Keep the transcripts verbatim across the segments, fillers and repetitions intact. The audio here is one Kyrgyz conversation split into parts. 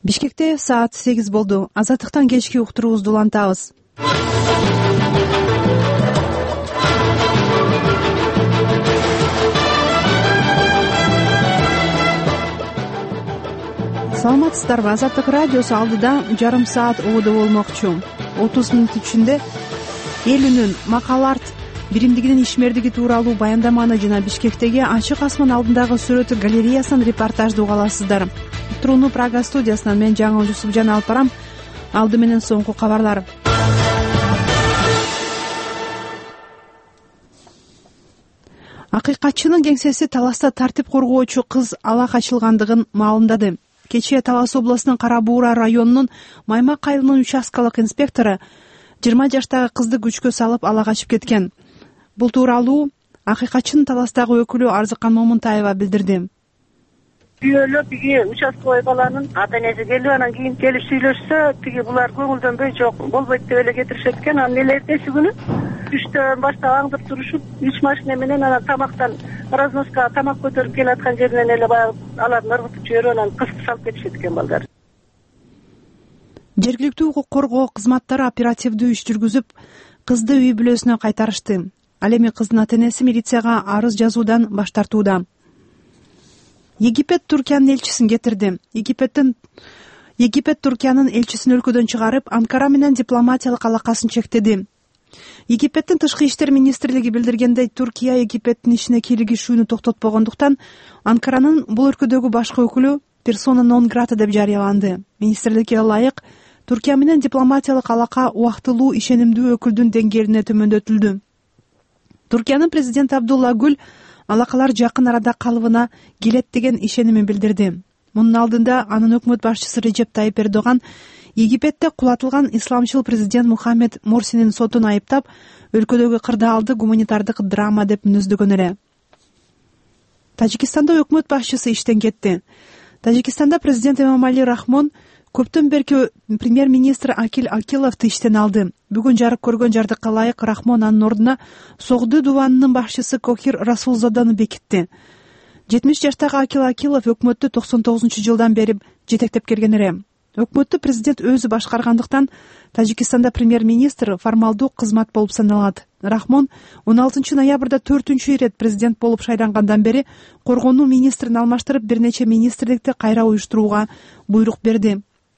Бишкекте саат сегиз болду. Азаттыктан кечки уктуруубузду улантабыз. Саламатсыздарбы? Азаттык радиосу алдыда жарым саат убада болмокчу. отуз мүнөт ичинде эл үнүн макал арт биримдигинин ишмердиги тууралуу баяндаманы жана Бишкектеги ачык асман алдындагы сүрөт галереясынын репортажды уга аласыздар. Турууну Прага студиясынан мен Жаңыл Жусупжан алып барам. Алды менен соңку кабарлар. Акыйкатчынын кеңсеси Таласта тартип коргоочу кыз ала качылгандыгын маалымдады. Кечээ Талас областынын Кара Буура районунун Маймак айылынын участкалык инспектору жыйырма жаштагы кызды күчкө салып ала качып кеткен. Бул тууралуу акыйкатчынын Таластагы өкүлү Арзыкан Момунтаева билдирди. Үйөлө биги участковый баланын ата энеси келип, анан кийин келип сүйлөшсө, тиги булар көңүлдөнбөй, жок, болбойт деп эле кетиришет экен. Анан эле эртеси күнү үчтөн баштап аңдып турушуп, үч машина менен анан тамактан разноска тамак көтөрүп келаткан жеринен эле баягы алардын ыргытып жиберип, анан кызды салып кетишет экен балдар. Жергиликтүү укук коргоо кызматтары оперативдүү иш жүргүзүп, кызды үй бүлөсүнө кайтарышты. Ал эми кыздын ата энеси милицияга арыз жазуудан баш тартууда. Египет Туркиянын элчисин кетирди. Египеттин Египет Туркиянын элчисин өлкөдөн чыгарып, Анкара менен дипломатиялык алакасын чектеди. Египеттин тышкы иштер министрлиги билдиргендей, Туркия Египеттин ишине кийлигишүүнү токтотпогондуктан Анкаранын бул өлкөдөгү башкы өкүлү персона нон грата деп жарыяланды. Министрликке ылайык Туркия менен дипломатиялык алака убактылуу ишенимдүү өкүлдүн деңгээлине төмөндөтүлдү. Туркиянын президенти Абдулла Гүл алакалар жакын арада калыбына келет деген ишенимин билдирди. Мунун алдында анын өкмөт башчысы Режеп Тайип Эрдоган Египетте кулатылган исламчыл президент Мухаммед Морсинин сотун айыптап, өлкөдөгү кырдаалды гуманитардык драма деп мүнөздөгөн эле. Тажикстанда өкмөт башчысы иштен кетти. Тажикстанда президент Эмомали Рахмон көптөн берки премьер-министр Акил Акиловду иштен алды. Бүгүн жарык көргөн жардыкка ылайык Рахмон анын ордуна Согду дубанынын башчысы Кохир Расулзоданы бекитти. жетимиш жаштагы Акил Акилов өкмөттү токсон тогузунчу жылдан бери жетектеп келген эле. Өкмөттү президент өзү башкаргандыктан Тажикстанда премьер-министр формалдуу кызмат болуп саналат. Рахмон он алтынчы ноябрда төртүнчү ирет президент болуп шайлангандан бери коргонуу министрин алмаштырып, бир нече министрликти кайра уюштурууга буйрук берди.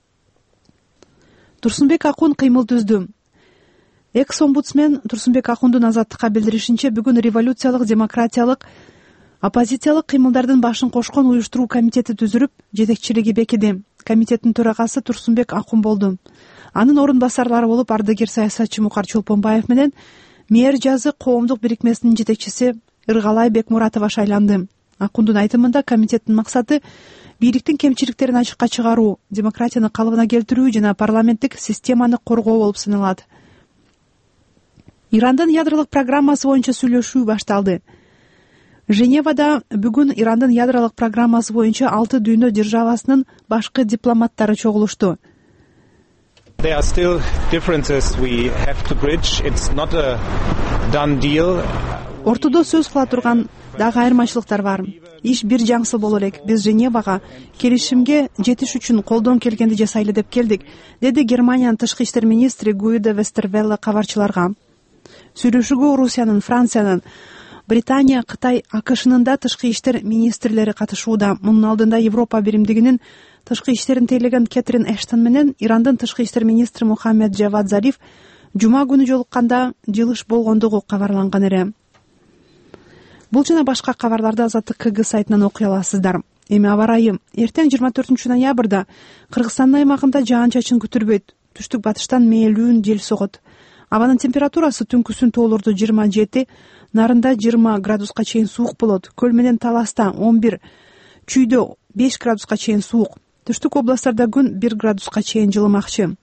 Турсунбек Акун кыймыл түздү. Экс-омбудсмен Турсунбек Акундун азаттыкка билдиришинче, бүгүн революциялык демократиялык оппозициялык кыймылдардын башын кошкон уюштуруу комитети түзүлүп, жетекчилиги бекиди. Комитеттин төрагасы Турсунбек Акун болду. Анын орун басарлары болуп ардагер саясатчы Мукар Чолпонбаев менен Мээр жазы коомдук бирикмесинин жетекчиси Ыргалай Бекмуратова шайланды. Акундун айтымында комитеттин максаты бийликтин кемчиликтерин ачыкка чыгаруу, демократияны калыбына келтирүү жана парламенттик системаны коргоо болуп саналат. Ирандын ядролук программасы боюнча сүйлөшүү башталды. Женевада бүгүн Ирандын ядролук программасы боюнча алты дүйнө державасынын башкы дипломаттары чогулушту. There are still differences we have to bridge. It's not a done deal. Ортодо сөз кыла турган дагы айырмачылыктар бар. Иш бир жаңсыл боло элек. Биз Женевага келишимге жетиш үчүн колдон келгенди жасайлы деп келдик, деди Германиянын тышкы иштер министри Гуида Вестервелле кабарчыларга. Сүйлөшүүгө Русиянын, Франциянын, Британия, Кытай, АКШнын да тышкы иштер министрлери катышууда. Мунун алдында Европа биримдигинин тышкы иштерин тейлеген Кэтрин Эштон менен Ирандын тышкы иштер министри Мухаммед Джавад Зариф жума күнү жолукканда жылыш болгондугу кабарланган эле. Бул жана башка кабарларды Азаттык КГ сайтынан окуй аласыздар. Эми аба ырайы. Эртең жыйырма төртүнчү ноябрда Кыргызстандын аймагында жаан-чачын күтүлбөйт. Түштүк батыштан мээлүүн жел согот. Абанын температурасы түнкүсүн тоолордо жыйырма жети, нарында жыйырма градуска чейин суук болот. Көл менен Таласта он бир, Чүйдө беш градуска чейин суук. Түштүк областтарда күн бир градуска чейин жылымакчы.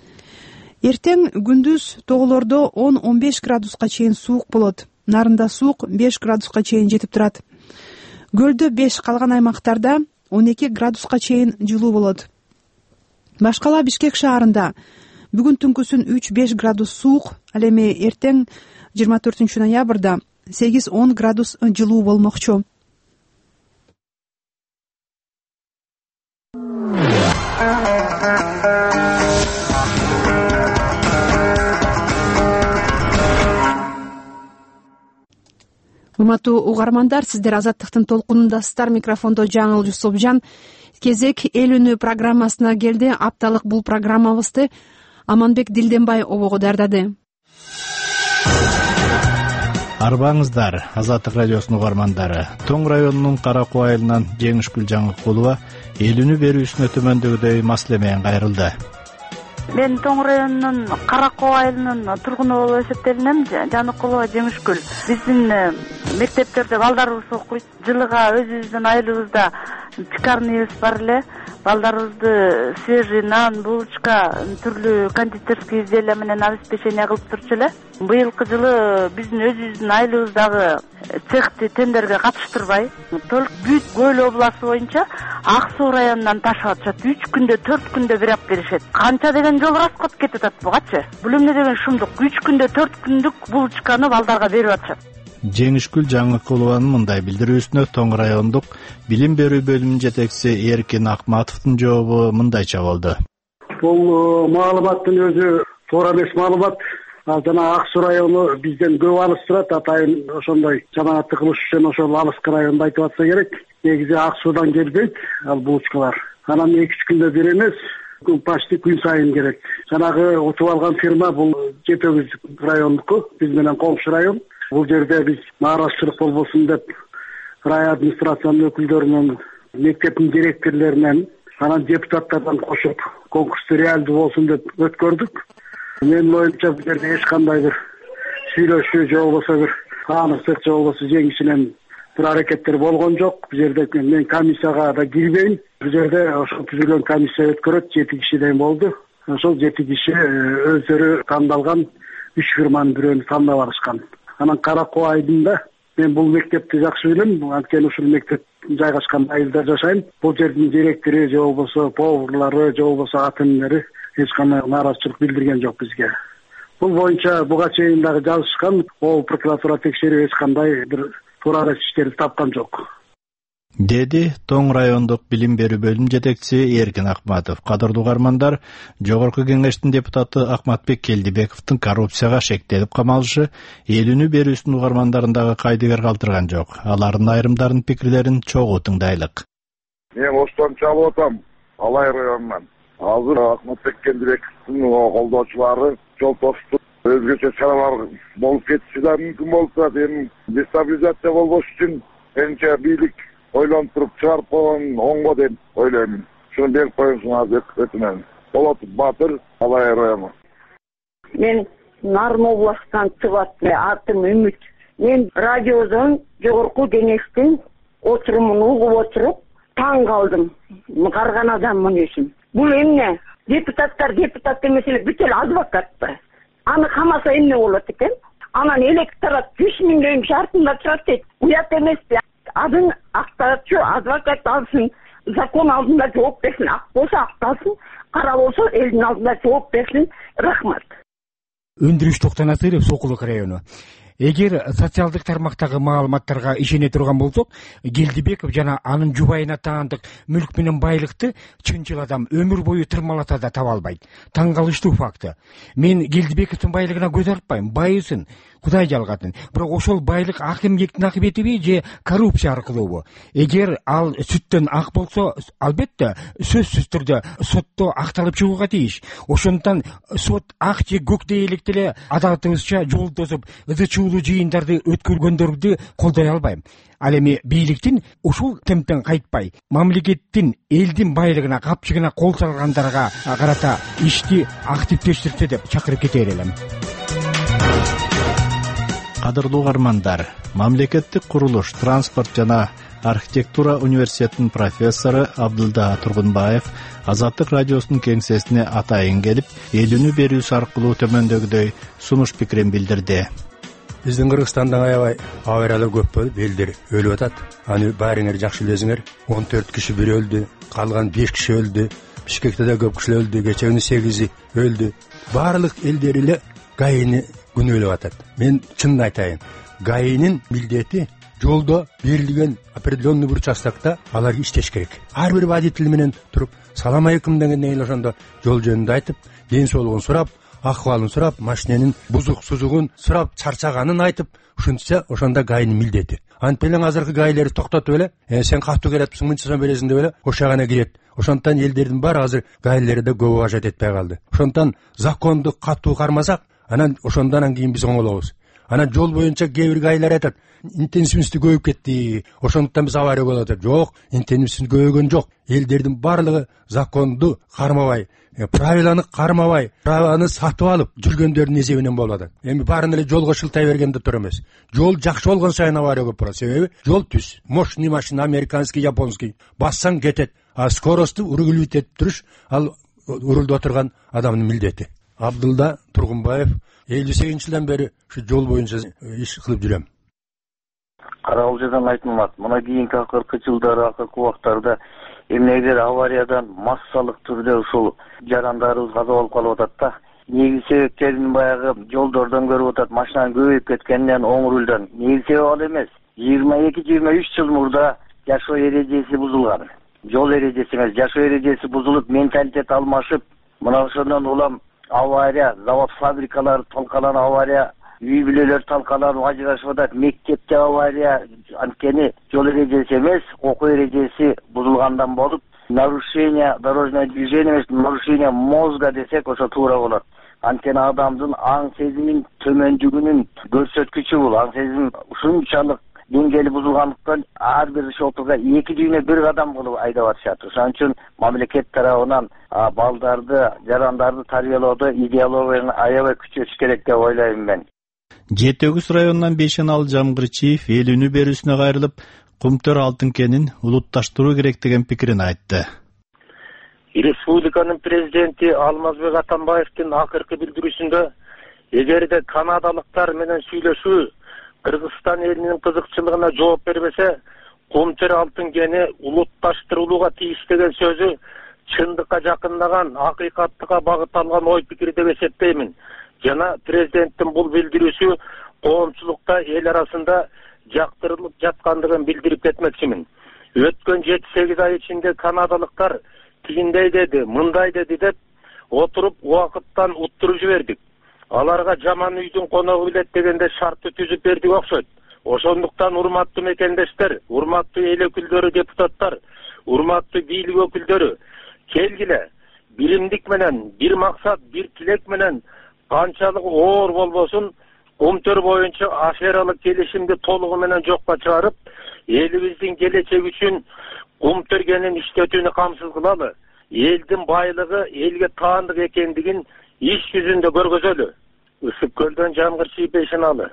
Эртең күндүз тоголордо он он беш градуска чейин суук болот. Нарында суук беш градуска чейин жетип турат. Көлдө беш, калган аймактарда он эки градуска чейин жылуу болот. Башкала Бишкек шаарында бүгүн түнкүсүн үч беш градус суук, ал эми эртең жыйырма төртүнчү ноябрда сегиз он градус жылуу болмокчу. урматтуу угармандар, сиздер Азаттыктын толкунундасыздар. Микрофондо Жаңыл Жусупжан. Кезек эл үнү программасына келди. Апталык бул программабызды Аманбек Дилденбай обого дардады. Арбаңыздар, Азаттык радиосунун угармандары. Тоң районунун Каракуу айылынан Жеңишгүл Жаңыкулова эл үнү берүүсүнө төмөндөгүдөй маселе менен кайрылды. Мен Тоң районунун Каракуу айылынын тургуну болуп эсептелинем. Жаңыкулова Жеңишгүл. Биздин мектептерде балдарыбыз окуйт. Жылыга өзүбүздүн айылыбызда пекарныйыбыз бар эле. Балдарыбызды свежий нан, булочка, түрлүү кондитерский изделия менен обеспечение кылып турчу эле. Быйылкы жылы биздин өзүбүздүн айылыбыздагы цехти тендерге катыштырбай, толук бүт Көл областы боюнча Ак Суу районунан ташып атышат. үч күндө, төрт күндө бирап беришет. Канча деген жол расход кетип атат бугачы. Бул эмне деген шумдук? үч күндө, төрт күндүк булочканы балдарга берип атышат. Жеңишгүл Жаңыкулованын мындай билдирүүсүнө Тоң райондук билим берүү бөлүмүнүн жетекчиси Эркин Акматовдун жообу мындайча болду. Бул маалыматтын өзү туура эмес маалымат. Ал жана Ак Суу району бизден көп алыс турат. Атайын ошондой жамаатты кылыш үчүн ошол алыскы районду айтып атса керек. Негизи Ак Суудан келбейт ал булочкалар. Анан эки үч күндө бир эмес, почти күн сайын керек. Жанагы утуп алган фирма бул Жетөгүз райондуку, биз менен коңшу район. Бул жерде биз нааразычылык болбосун деп рай администрациянын өкүлдөрүнөн, мектептин директорлорунан, анан депутаттардан кошуп конкурсту реалдуу болсун деп өткөрдүк. Менин оюмча бул жерде эч кандай бир сүйлөшүү же болбосо бир таанышсыз же болбосо жеңишинен бир аракеттер болгон жок. Бул жерде мен комиссияга да кирбейм. Бул жерде ошол түзүлгөн комиссия өткөрөт, жети кишиден болду. Ошол жети киши өздөрү тандалган үч фирманын бирөөнү тандап алышкан. Анан Каракуу айылында мен бул мектепти жакшы билем. Анткени ушул мектеп жайгашкан айылда жашайм. Бул жердин директору же болбосо поварлары же болбосо ата-энелери эч кандай нааразычылык билдирген жок бизге. Бул боюнча буга чейин дагы жазышкан. Ол прокуратура текшерип эч кандай бир туура эмес иштерди тапкан жок, деди Тоң райондук билим берүү бөлүмүнүн жетекчиси Эркин Акматов. Кадырлуу угармандар, Жогорку кеңештин депутаты Акматбек Келдибековдун коррупцияга шектелип камалышы эл үнү берүүсүнүн угармандарын кайдыгер калтырган жок. Алардын айрымдарынын пикирлерин чогуу тыңдайлык. Мен Остон чалып атам, Алай районунан. Азыр Акматбек Келдибековдун колдоочулары жол тоступ өзгөчө чаралар болуп кетиши да мүмкүн болуп турат. Эми дестабилизация болбош үчүн энче бийлик ойлонуп туруп чыгарып койгон оңго деп ойлойм. Шуну берип коюңузун азыр өтүнөм. Болот Батыр, Алай району. Мен Нарын областынан чыгат, атым Үмүт. Мен радиодон Жогорку кеңештин отурумун угуп отуруп таң калдым. Карган адаммын өзүм. Бул эмне? Депутаттар депутат эмес эле, бүт эле адвокатты. Аны камаса эмне болот экен? Анан электорат жүз миңден шартында турат дейт. Уят эмеспи? Адын актаачу адвокат алсын, закон алдында жооп берсин. Ак болсо акталсын, кара болсо элдин алдында жооп берсин. Рахмат. Өндүрүш Токтонатыров, Сокулук району. Эгер социалдык тармактагы маалыматтарга ишене турган болсок, Келдибеков жана анын жубайына таандык мүлк менен байлыкты чынчыл адам өмүр бою тырмалата да таба албайт. Таң калыштуу факты. Мен Келдибековдун байлыгына көз артпайм, байысын, Кудай жалгатын. Бирок ошол байлык ак эмгектин акыбетиби же коррупция аркылуубу? Эгер ал сүттөн ак болсо, албетте сөзсүз түрдө сотто акталып чыгууга тийиш. Ошондуктан сот ак же көк дээлекте эле адатыбызча жол тосуп, ызы чуулуу жыйындарды өткөргөндөрдү колдой албайм. Ал эми бийликтин ушул темптен кайтпай, мамлекеттин элдин байлыгына, капчыгына кол салгандарга карата ишти активдештирсе деп чакырып кете элем. Кадырлуу угармандар, мамлекеттик курулуш, транспорт жана архитектура университетинин профессору Абдылда Тургунбаев Азаттык радиосунун кеңсесине атайын келип, эл үнү берүүсү аркылуу төмөндөгүдөй сунуш пикирин билдирди. Биздин Кыргызстанда аябай авариялар көп болуп, элдер өлүп атат. Аны баарыңар жакшы билесиңер. он төрт киши бир өлдү, калган беш киши өлдү. Бишкекте да көп киши өлдү, кечеүнүн сегизи өлдү. Баардык элдер эле ГАИни күнөөлөп атат. Мен чынын айтайын, ГАИнин милдети жолдо берилген определенный бир участокта алар иштеш керек. Ар бир водитель менен туруп салам алейкум дегенден кийин ошондо жол жөнүндө айтып, ден соолугун сурап, акыбалын сурап, машиненин бузук сузугун сурап, чарчаганын айтып, ушинтсе ошондо гайнын милдети. Антип эле азыркы гайлерди токтотуп эле, э, сен катуу келатсың, мынча сом бересиң деп эле ошогана кирет. Ошондон элдердин баары азыр гайлерде көп уважать этпей калды. Ошондон законду катуу кармасак, анан ошондон кийин биз оңолобуз. Анан жол боюнча кээ бир гайлер айтат, интенсивности көбөйүп кетти, ошондон биз авария болот деп. Жок, интенсивности көбөйгөн жок. Элдердин баардыгы законду кармабай, правиланы кармабай, правиланы сатып алып жүргөндөрдүн эсебинен болуп атат. Эми баарын эле жолго шылтай бергенде тур эмес. Жол жакшы болгон сайын авария көп болот. Себеби жол түз, мощный машина, американский, японский, бассаң кетет. А скоросту ургулут этип туруш ал урулда отурган адамдын милдети. Абдулда Тургунбаев, элүү сегизинчи жылдан бери ушу жол боюнча иш кылып жүрөм. Каралжадан айтмамат. Мына кийинки акыркы жылдары, акыркы убактарда эмнегедир авариядан массалык түрдө ушул жарандарыбыз каза болуп калып атат да. Негизи себептерин баягы жолдордон көрүп атат, машинанын көбөйүп кеткенинен, оң рулдан. Негизи себеби ал эмес. жыйырма эки жыйырма үч жыл мурда жашоо эрежеси бузулган. Жол эрежеси эмес, жашоо эрежеси бузулуп, менталитет алмашып, мына ошондон улам авария, завод, фабрикалар талкаланып, авария, үй бүлөлөр талкаланып ажырашып атат, мектепте авария, анткени жол эрежеси эмес, окуу эрежеси бузулгандан болуп, нарушение дорожного движения эмес, нарушение мозга десек ошо туура болот. Анткени адамдын аң сезимин төмөндүгүнүн көрсөткүчү бул. Аң сезим ушунчалык деңгээли бузулгандыктан ар бир шолтурга эки дүйнө бир кадам болуп айдап атышат. Ошон үчүн мамлекет тарабынан балдарды, жарандарды тарбиялоодо идеологияны аябай күчөтүш керек деп ойлойм мен. жети өгүз районунан Бейшеналы Жамгырчиев эл үнү берүүсүнө кайрылып, Кумтөр алтын кенин улутташтыруу керек деген пикирин айтты. Республиканын президенти Алмазбек Атамбаевдин акыркы билдирүүсүндө эгерде канадалыктар менен сүйлөшүү Кыргызстан элинин кызыкчылыгына жооп бербесе, Кумтөр алтын кени улутташтырылууга тийиш деген сөзү чындыкка жакындаган, акыйкаттыкка багытталган ой пикир деп эсептеймин. Жана президенттин бул билдирүүсү коомчулукта эл арасында жактырылып жаткандыгын билдирип кетмекчимин. Өткөн жети сегиз ай ичинде канадалыктар тигиндей деди, мындай деди деп отуруп убакыттан уттуруп жибердик. Аларга жаман үйдүн коногу билет дегенде шартты түзүп бердик окшойт. Ошондуктан урматтуу мекендештер, урматтуу эл өкүлдөрү, депутаттар, урматтуу бийлик өкүлдөрү, келгиле биримдик менен, бир максат, бир тилек менен канчалык оор болбосун Кумтөр боюнча ашералык келишимди толугу менен жокко чыгарып, элибиздин келечеги үчүн Кумтөр кенин иштетүүнү камсыз кылалы. Элдин байлыгы элге таандык экендигин иш жүзүндө көргөзөлү. Ысык көлдөн Жамгырчиев, Бейшеналы.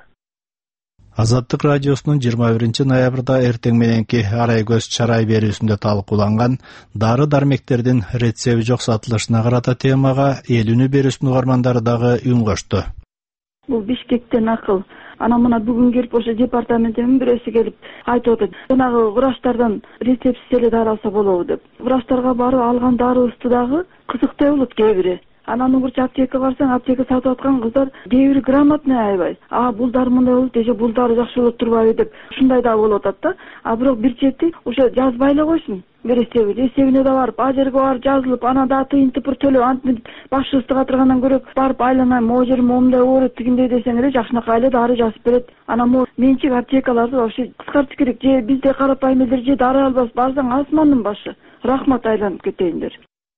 Азаттык радиосунун жыйырма биринчи ноябрда эртең мененки арай көз чарай берүүсүндө талкууланган дары дармектердин рецепти жок сатылышына карата темага эл үнү берүүсүнүн угармандары дагы үн кошту. Бул Бишкектен акыл. Анан мына бүгүн келип ошо департаменттин бирөөсү келип айтып атат. Жанагы врачтардан рецептсиз эле дары алса болобу деп. Врачтарга барып алган дарыбызды дагы кызыктай болот кээ бири. Анан урчу аптека барсаң, аптека сатып аткан кыздар кээ бири грамотный аябай. А бул дары мындай болот десе, бул дары жакшы болот турбайбы деп ушундай да болуп атат да. А бирок бир чети ошо жазбай эле койсун. Бересеби, эсебине да барып, а жерге барып жазылып, анан да тыйын тыпыр төлөп, антип башыбызды катыргандан көрө барып айланайм, могу жерим момундай ооруйт дегендей десең эле жакшынакай эле дары жазып берет. Анан могу менчик аптекаларды вообще кыскартыш керек. Же бизде карапайым элдер же дары албас, барсаң асмандын башы. Рахмат, айланып кетейиндер.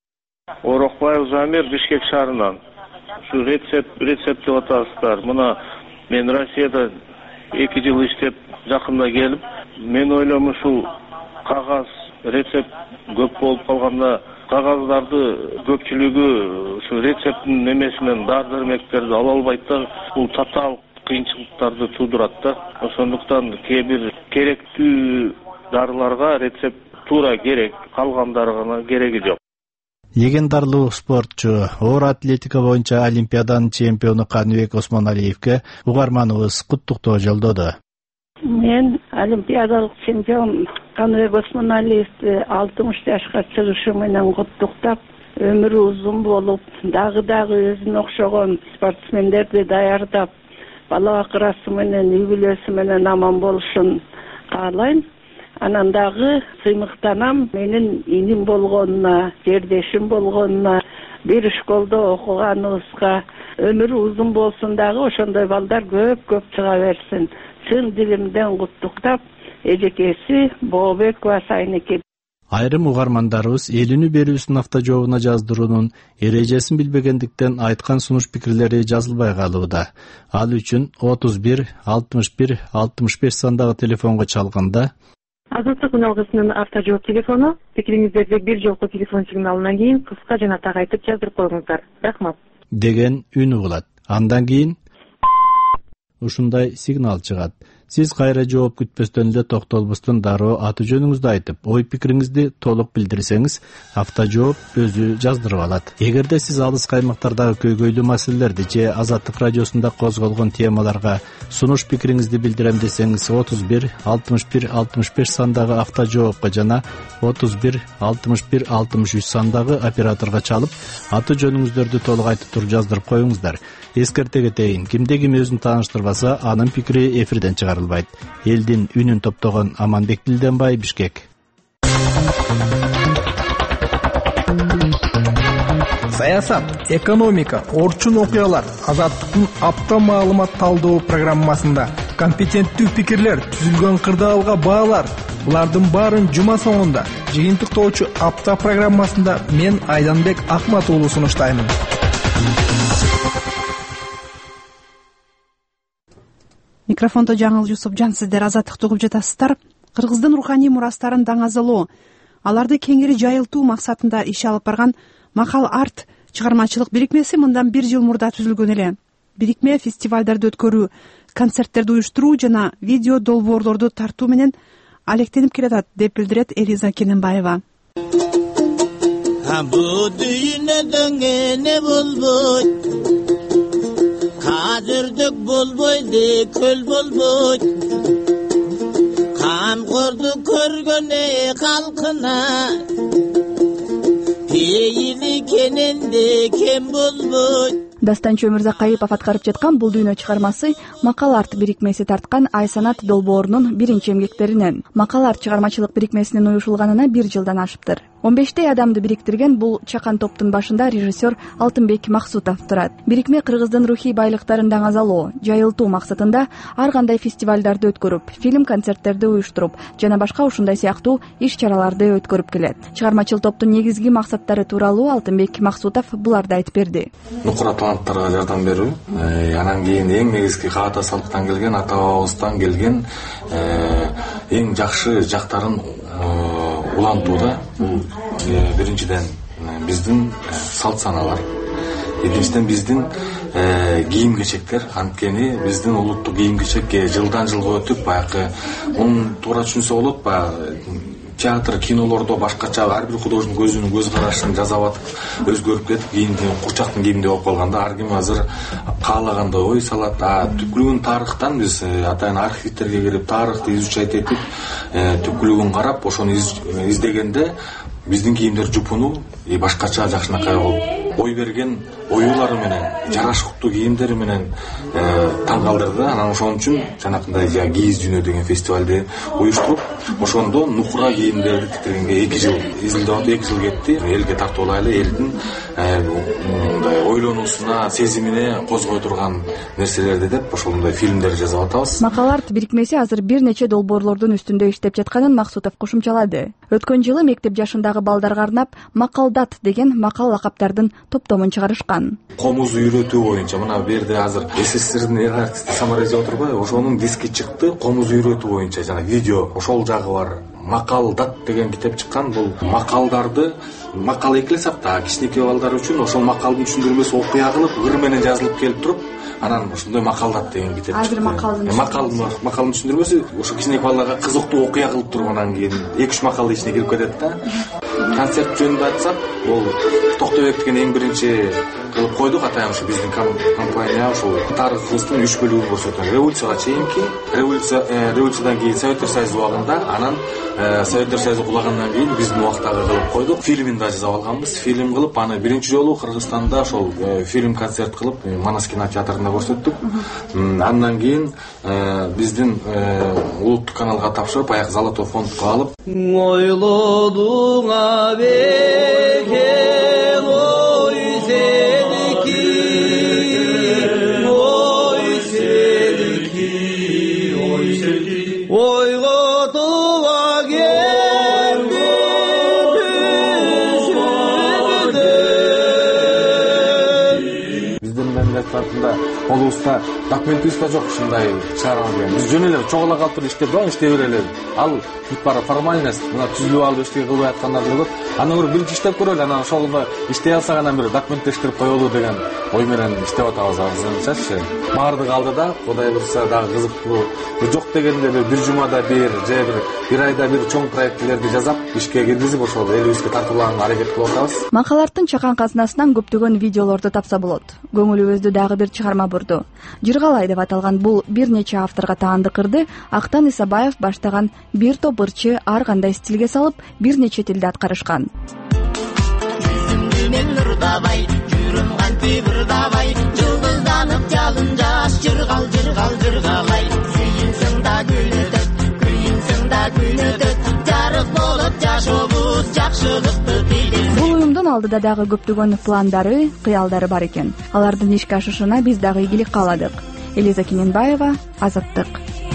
Орокбаев Замир, Бишкек шаарынан. Ушу рецепт, рецепт деп атасыздар. Мына мен Россияда эки жыл иштеп, жакында келип, мен ойлойм ушул кагаз рецепт көп болуп калганда кагаздарды көпчүлүгү ушу рецепттин немесинен дары дармектерди ала албайт да, бул татаал кыйынчылыктарды туудурат да. Ошондуктан кээ бир керектүү дарыларга рецепт туура керек, калгандарына кереги жок. Легендарлуу спортчу, оор атлетика боюнча Олимпиаданын чемпиону Каныбек Осмоналиевке угарманыбыз куттуктоо жолдоду. Мен олимпиадалык чемпион Каныбек Осмоналиевди алтымыш жашка чыгышы менен куттуктап, өмүрү узун болуп, дагы-дагы өзүнө окшогон спортсмендерди даярдап, бала акырасы менен, үй бүлөсү менен аман болушун, каалайм. Анан дагы сыймыктанам менин иним болгонуна, жердешим болгонуна, бир школдо окуганыбызга өмүрү узун болсун дагы, ошондой балдар көп көп чыга берсин. Чын дилимден куттуктап, эжекеси Бообекова Сайнеке. Айрым угармандарыбыз элүүнү берүүсүн автожообуна жаздыруунун эрежесин билбегендиктен айткан сунуш пикирлери жазылбай калууда. Ал үчүн отуз бир алтымыш бир алтымыш беш сандагы телефонго чалганда Азаттык үналгысынын автожжооп телефону, пикириңиздерди бир жолку телефон сигналынан кийин кыска жана так айтып жаздырып коюңуздар. Рахмат. Деген үн угулат. Андан кийин ушундай сигнал чыгат. Сиз кайра жооп күтпөстөн эле токтолбостон дароо аты жөнүңүздү айтып, ой пикириңизди толук билдирсеңиз, автожооп өзү жаздырып алат. Эгерде сиз алыс каймактардагы көйгөйлүү маселелерди же Азаттык радиосунда козголгон темаларга сунуш пикириңизди билдирем десеңиз, отуз бир алтымыш бир алтымыш беш сандагы автожоопко жана отуз бир алтымыш бир алтымыш үч сандагы операторго чалып, аты жөнүңүздөрдү толук айтып туруп жаздырып коюңуздар. Эскерте кетейин, кимде ким өзүн тааныштырбаса, анын пикири эфирден чыгарылбайт. Элдин үнүн топтогон Аманбек Дилденбай, Бишкек. Саясат, экономика, орчун окуялар Азаттыктын апта маалымат талдоо программасында компетенттүү пикирлер, түзүлгөн кырдаалга баалар. Булардын баарын жума соңунда жыйынтыктоочу апта программасында мен Айданбек Акмат уулу сунуштаймын. Микрофондо Жаңыл Жусупжан, сиздер Азаттыкты угуп жатасыздар. Кыргыздын руханий мурастарын даңазалоо, аларды кеңири жайылтуу максатында иш алып барган Макал арт чыгармачылык бирикмеси мындан бир жыл мурда түзүлгөн эле. Бирикме фестивалдарды өткөрүү, концерттерди уюштуруу жана видео долбоорлорду тартуу менен алектенип келатат, деп билдирет Элиза Кененбаева. Бу дүйнөдөн эне болбойт, кадырдык болбойт, көл болбойт. Камкорду көргөнө калкына, пейили кененде кем болбойт. Дастанчы Өмүрзакаипов аткарып жаткан бул дүйнө чыгармасы Макал арт бирикмеси тарткан Ай санат долбоорунун биринчи эмгектеринен. Макал арт чыгармачылык бирикмесинин уюшулганына бир жылдан ашыптыр. он бештей адамды бириктирген бул чакан топтун башында режиссер Алтынбек Максутов турат. Бирикме Кыргыздын рухий байлыктарын даңазалоо, жайылтуу максатында ар кандай фестивалдарды өткөрүп, фильм концерттерди уюштуруп жана башка ушундай сыяктуу иш-чараларды өткөрүп келет. Чыгармачыл топтун негизги максаттары тууралуу Алтынбек Максутов буларды айтып берди. Таланттарга жардам берүү, анан кийин эң негизги каата салттан келген, ата бабабыздан келген эң жакшы жактарын улантууда. Бул биринчиден биздин салт саналар, экинчиден биздин кийим кечектер. Анткени биздин улуттук кийим кечек жылдан жылга өтүп, баягы муну туура түшүнсө болот, баягы театр, кинолордо башкача ар бир художник өзүнүн көз карашын жасап атып өзгөрүп кетип, кийимди курчактын кийиминде болуп калганда ар ким азыр каалагандай ой салат. А түпкүлүгүн тарыхтан биз атайын архивтерге кирип, тарыхты изучать этип, түпкүлүгүн карап, ошону издегенде биздин кийимдер жупуну и башкача жакшынакай болуп, ой берген оюлары менен, жарашыктуу кийимдери менен таң калдырды. Анан ошон үчүн жанакындай кийиз дүйнө деген фестивалды уюштуруп, ошондо нукура кийимдерди тикиргенге эки жыл изилдеп, эки жыл кетти. Элге тартып алайлы, элдин мындай ойлонуусуна, сезимине козгой турган нерселерди деп ошондой фильмдер жасап атабыз. Макал арт бирикмеси азыр бир нече долбоорлордун үстүндө иштеп жатканын Максутов кошумчалады. Өткөн жылы мектеп жашындагы балдарга арнап Макалдат деген макал лакаптардын топтомун чыгарышкан. Комуз үйрөтүү боюнча мына бу жерде азыр СССРдин артисти Самарезия отурбайбы, ошонун диски чыкты. Комуз үйрөтүү боюнча жана видео ошол жагы бар. Макалдат деген китеп чыккан. Бул макалдарды макал экиле сапта кичинекей балдар үчүн ошол макалдын түшүндүрмөсү окуя кылып, ыр менен жазылып келип туруп, анан ошондой Макалдат деген китеп чыкты. Азыр макалдын макалдын макалдын түшүндүрмөсү ошо кичинекей балдарга кызыктуу окуя кылып туруп, анан кийин эки үч макалдын ичине кирип кетет да. Концерт жөнүндө айтсак, бул Токтойбектин эң биринчи кылып койдук. Атайын ушу биздин компания ушул тарыхыбыздын үч бөлүгүн көрсөтөт. Революцияга чейинки, революция революциядан кийин Советтер Союзу убагында, анан Советтер Союзу кулагандан кийин биздин убактагы кылып койдук. Фильмин фильм да жасап алганбыз. Фильм кылып, аны биринчи жолу Кыргызстанда ошол фильм концерт кылып, Манас кинотеатрында көрсөттүк. Андан кийин биздин улуттук каналга тапшырып, аяк Золотой фондко алып, ойлодуңа беке ой сеники, ой сеники, ой сеники, ойготуга келди түшүндү. Биздин мамлекет тарапында колубузда документибиз да жок ушундай чыгарылган. Биз жөн эле чогула калып туруп иштеп да, иштей берели. Ал бүт бара формальность, мына түзүлүп алып эчтеке кылбай аткандар деле көп. Андан көрө биринчи иштеп көрөлү, анан ошолдо иштей алсак анан бир документтештирип коелу деген ой менен иштеп атабыз азырынчачы. Баардык алды да, Кудай буйрса дагы кызыктуу. Жок дегенде бир жумада бир, же бир бир айда бир чоң проектлерди жасап, ишке киргизип ошол элибизге тартуулаганга аракет кылып атабыз. Макалардын чакан казынасынан көптөгөн видеолорду тапса болот. Көңүлүбүздү дагы бир чыгарма бурду. Жыргалай деп аталган бул бир нече авторго таандык ырды Актан Исабаев баштаган бир топ ырчы ар кандай стилге салып, бир нече тилде аткарышкан. Жүзүмдү мен нурдабай, жүрүм канти бырдабай, жылдызданып жалын жаш, жыргал жыргал жыргалай. Сүйүнсөң да күн өтөт, күйүнсөң да күн өтөт, жарык болуп жашообуз жакшылыкты тилейбиз. Бул уюмдун алдыда дагы көптөгөн пландары, кыялдары бар экен. Алардын ишке ашышына биз дагы ийгилик кааладык. Элиза Кененбаева, Азаттык.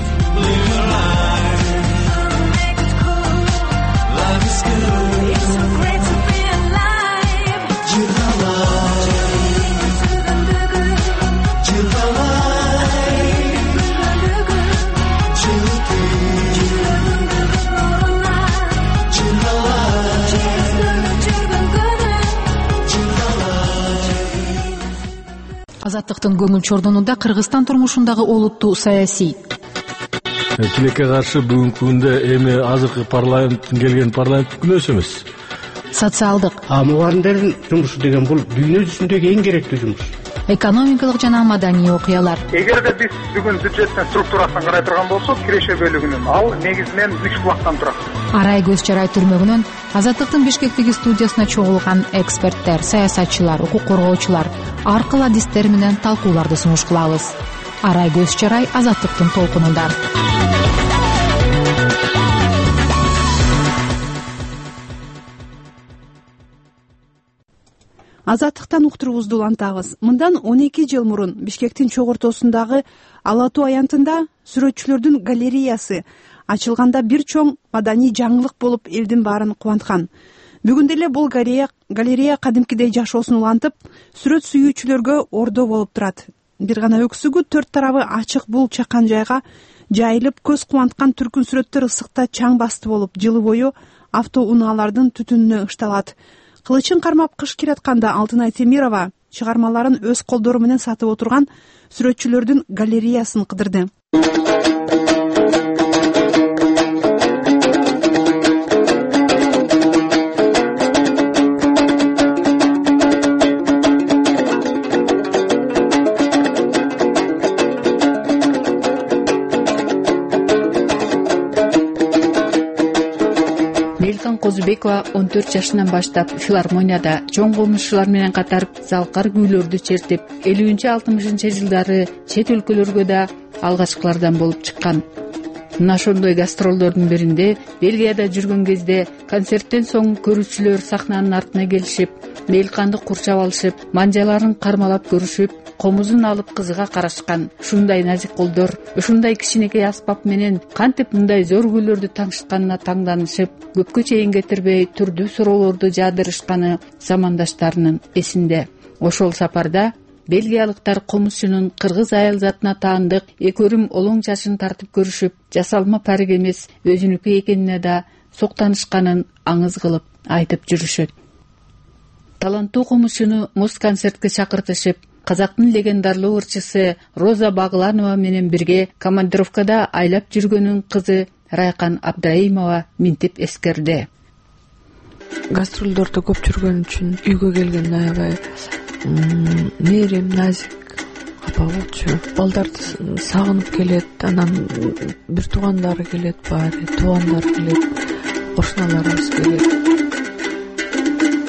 Азаттыктын көңүл чордонунда Кыргызстан турмушундагы олуттуу саясий. Тилекке каршы бүгүнкү күндө эми азыркы парламенттин келген парламент күнөөсү эмес. Социалдык. А мугалимдердин жумушу деген бул дүйнө жүзүндөгү эң керектүү жумуш. Экономикалык жана маданий окуялар. Эгерде биз бүгүн бюджеттин структурасын карай турган болсок, киреше бөлүгүнүн ал негизинен үч булактан турат. Арай көз чарай түрмөгүнөн Азаттыктын Бишкектеги студиясына чогулган эксперттер, саясатчылар, укук коргоочулар ар кыл адистер менен талкууларды сунуш кылабыз. Арай көз чарай Азаттыктын толкунунда. Азаттыктан уктуруубузду улантабыз. Мындан он эки жыл мурун Бишкектин чок ортосундагы Ала Тоо аянтында сүрөтчүлөрдүн галереясы ачылганда бир чоң маданий жаңылык болуп элдин баарын кубанткан. Бүгүн деле бул галерея галерея кадимкидей жашоосун улантып, сүрөт сүйүүчүлөргө ордо болуп турат. Бир гана өксүгү төрт тарабы ачык бул чакан жайга жайылып, көз кубанткан түркүн сүрөттөр ысыкта чаң басты болуп, жылы бою автоунаалардын түтүнүнө ышталат. Кылычын кармап кыш киратканда Алтынай Темирова чыгармаларын өз колдору менен сатып отурган сүрөтчүлөрдүн галереясын кыдырды. Козубекова он төрт жашынан баштап филармонияда чоң комузчулар менен катар залкар күүлөрдү чертип, элүүнчү алтымышынчы жылдары чет өлкөлөргө да алгачкылардан болуп чыккан. Мына ошондой гастролдордун биринде Бельгияда жүргөн кезде концерттен соң көрүүчүлөр сахнанын артына келишип, мейлканды курчап алышып, манжаларын кармалап көрүшүп, комузун алып кызыга карашкан. Ушундай назик колдор, ушундай кичинекей аспап менен кантип мындай зор күүлөрдү таңшытканына таңданышып, көпкө чейин кетирбей түрдүү суроолорду жаадырышканы замандаштарынын эсинде. Ошол сапарда бельгиялыктар комузчунун кыргыз аял затына таандык эки өрүм олоң чачын тартып көрүшүп, жасалма парик эмес өзүнүкү экенине да соктанышканын аңыз кылып айтып жүрүшөт. Таланттуу комузчуну муз концертке чакыртышып, казактын легендарлуу ырчысы Роза Багланова менен бирге командировкада айлап жүргөнүн кызы Райкан Абдраимова минтип эскерди. Гастролдордо көп жүргөн үчүн үйгө келген аябай мээрим, назик апа болчу. Балдарды сагынып келет, анан бир туугандары келет, баары туугандары келет, кошуналарыбыз келет.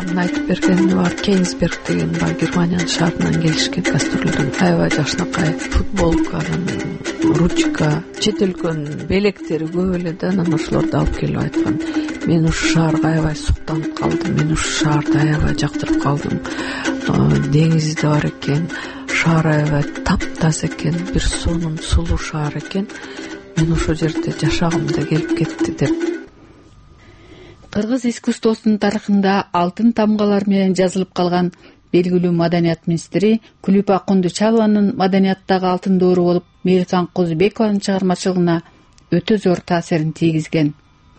ошонун айтып бергени бар. Кейнсберг деген бар, Германиянын шаарынан келишкен гастролдон аябай жакшынакай футболка, ручка, чет өлкөнүн белектери көп эле да, анан ошолорду алып келип айткан. Мен ушул шаарга аябай суктанып калдым, мен ушул шаарды аябай жактырып калдым. Деңизи да бар экен, шаар аябай таптаза экен, бир сонун сулуу шаар экен. Мен ошол жерде жашагым да келип кетти деп. Кыргыз искусствосунун тарыхында алтын тамгалар менен жазылып калган белгилүү маданият министри Күлүп Акундучалованын маданияттагы алтын доору болуп Меликан Козубекованын чыгармачылыгына өтө зор таасирин тийгизген.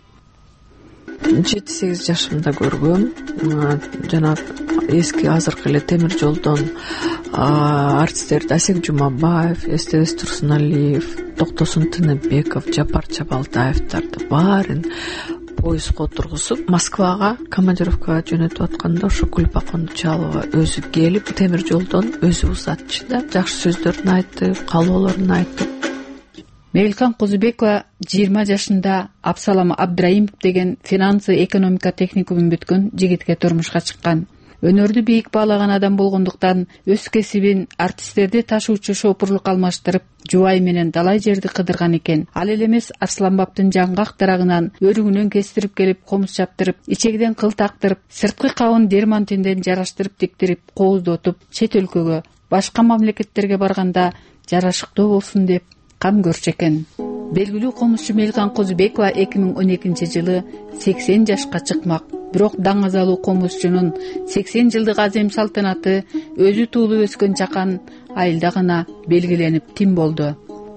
жети сегиз жашымда көргөм. Жана эски азыркы эле темир жолдон артисттерди Асек Жумабаев, Эстебес Турсуналиев, Токтосун Тыныбеков, Жапар Чабалтаевдарды баарын поездго отургузуп Москвага командировкага жөнөтүп атканда ошо Күлүп Акундучалова өзү келип темир жолдон өзү узатчы да, жакшы сөздөрүн айтып, каалоолорун айтып. Меликан Козубекова жыйырма жашында Абсалам Абдраимов деген финансы экономика техникумун бүткөн жигитке турмушка чыккан. Өнөрдү бийик баалаган адам болгондуктан өз кесибин артисттерди ташуучу шопурлук алмаштырып, жубайы менен далай жерди кыдырган экен. Ал эле эмес Арсланбаптын жаңгак дарагынан өрүгүнөн кестирип келип, комуз чаптырып, ичегиден кыл тактырып, сырткы кабын дермантинден жараштырып тиктирип, кооздотуп, чет өлкөгө, башка мамлекеттерге барганда жарашыктуу болсун деп кам көрчү экен. Белгилүү комузчу Меликан Козубекова эки миң он экинчи жылы сексен жашка чыкмак. Бирок даңазалуу комузчунун сексен жылдык азем салтанаты өзү туулуп өскөн чакан айылда гана белгиленип тим болду.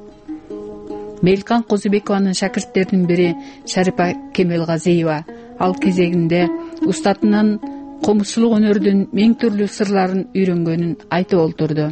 Меликан Козубекованын шакирттеринин бири Шарипа Кемелгазиева. Ал кезегинде устатынан комузчулук өнөрдүн миң түрлүү сырларын үйрөнгөнүн айтып олтурду.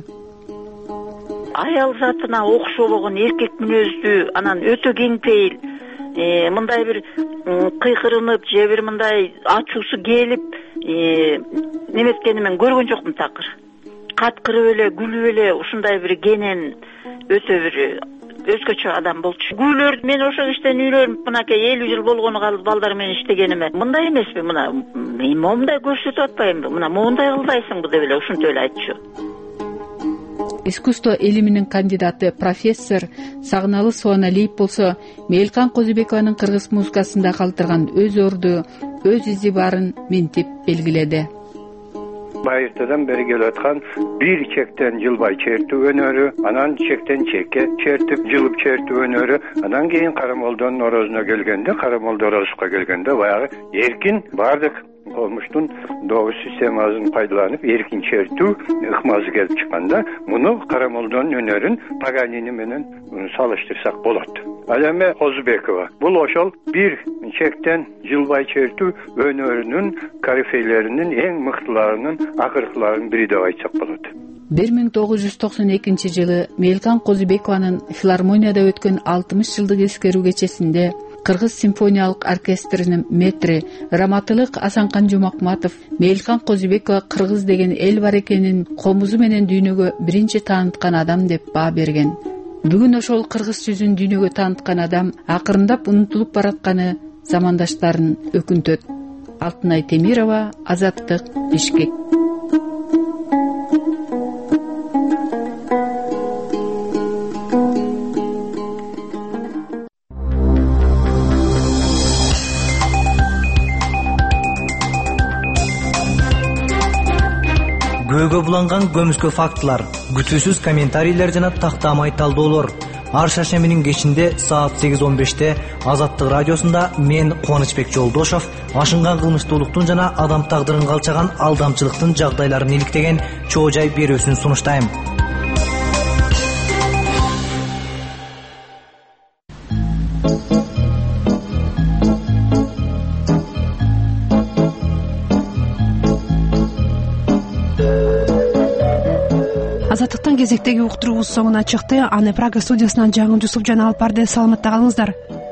Аял затына окшологон эркек мүнөздүү, анан өтө кеңпейил, мындай бир кыйкырынып же бир мындай ачуусу келип неметкени мен көргөн жокмун такыр. Каткырып эле, күлүп эле ушундай бир кенен өтө бир өзгөчө адам болчу. Күйлөр мен ошол иштен үйлөнүп мынакей элүү жыл болгону калды балдар менен иштегениме. Мындай эмеспи, мына мен момундай көрсөтүп атпаймынбы, мына моундай кылбайсыңбы деп эле ушинтип эле айтчу. Искусство илиминин кандидаты профессор Сагыналы Суаналиев болсо Меликан Козубекованын кыргыз музыкасында калтырган өз орду, өз изи барын минтип белгиледи. Байыртадан бери келип аткан бир чектен жылбай чертүү өнөрү, анан чектен чекке чертип жылып чертүү өнөрү, анан кийин Карамолдон Орозуна келгенде, Карамолдо Орозуга келгенде баягы эркин бардык комуштун добуш системасын пайдаланып эркин чертүү ыкмасы келип чыкканда, муну Карамолдон өнөрүн Паганини менен салыштырсак болот. Ал эми Козубекова бул ошол бир чектен жылбай чертүү өнөрүнүн корифейлеринин эң мыктыларынын акыркыларынын бири деп айтсак болот. бир миң тогуз жүз токсон экинчи жылы Меликан Козубекованын филармонияда өткөн алтымыш жылдык эскерүү кечесинде Кыргыз симфониялык оркестринин метри Раматылык Асанкан Жумакматов Меликан Козубекова кыргыз деген эл бар экенин комузу менен дүйнөгө биринчи тааныткан адам деп баа берген. Бүгүн ошол кыргыз жүзүн дүйнөгө тааныткан адам акырындап унутулуп баратканы замандаштарын өкүнтөт. Алтынай Темирова, Азаттык, Бишкек. Көйгө буланган көмүскө фактылар, күтүүсүз комментарийлер жана тактамай талдоолор. Ар шаршембинин кечинде саат сегиз он беште Азаттык радиосунда мен Кубанычбек Жолдошов ашынган кылмыштуулуктун жана адам тагдырын калчаган алдамчылыктын жагдайларын иликтеген чоо жай берүүсүн сунуштайм. Азаттыктын кезектеги уктуруубуз соңуна чыкты. Аны Прага студиясынан жаңы Жусуп жана Алпарды саламатта калыңыздар.